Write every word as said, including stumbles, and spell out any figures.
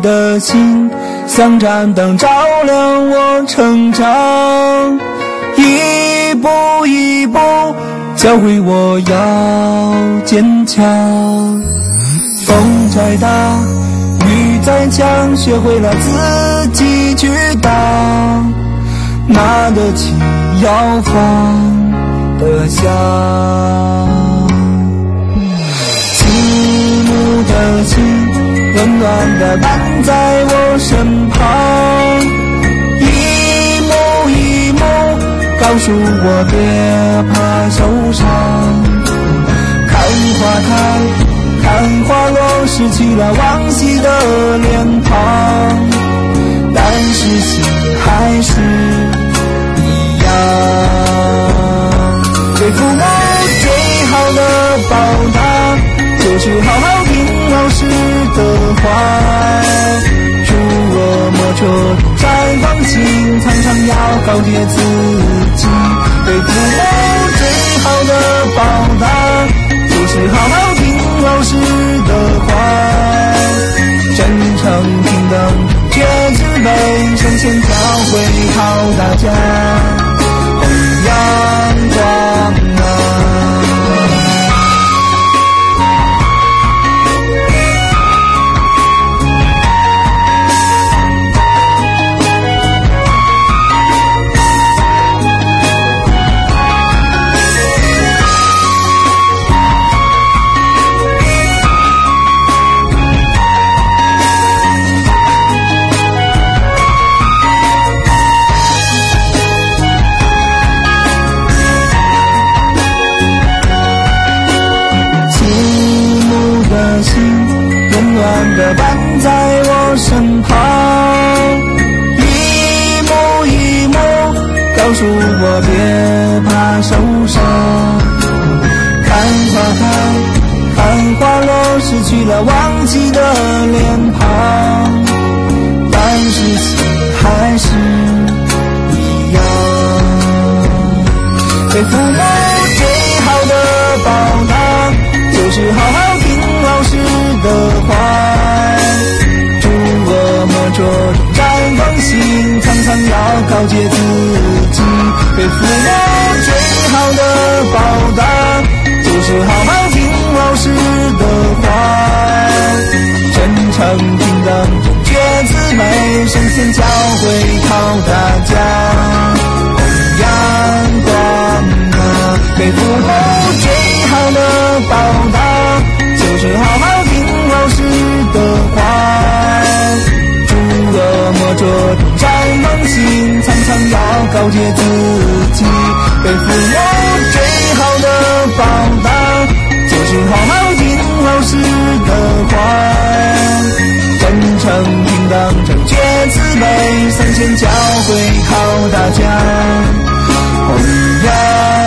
的心，像盏灯照亮我成长，一步一步教会我要坚强。风再大，雨再强，学会了自己去挡，拿得起要放得下。慈母的心温暖地伴在我身旁，一幕一幕告诉我别怕受伤。看花开，看花落，失去了往昔的脸庞，但是心还是一样。对父母最好的报答，就是好好听老师的话，诸恶莫作，绽放心，常常要告诫自己。对父母最好的报答，就是好好听老师的话，真诚平等却慈悲，圣贤教诲靠大家，弘扬光芒。的伴在我身旁，一幕一幕告诉我别怕受伤。看花开，看花落，失去了往昔的脸庞，但是心还是一样。对父母最好的报答，就是好好听老师的话，绽放心，常常要告诫自己。对父母最好的报答，就是好好听老师的话，真诚平等正确慈悲，圣贤教诲靠大家，弘扬光芒。对父母最好的报答，就是好好听老师的话，莫作绽放心，常常要告诫自己。对父母最好的报答，就是好好听老师的话，真诚平等正确慈悲，圣贤教诲靠大家，弘扬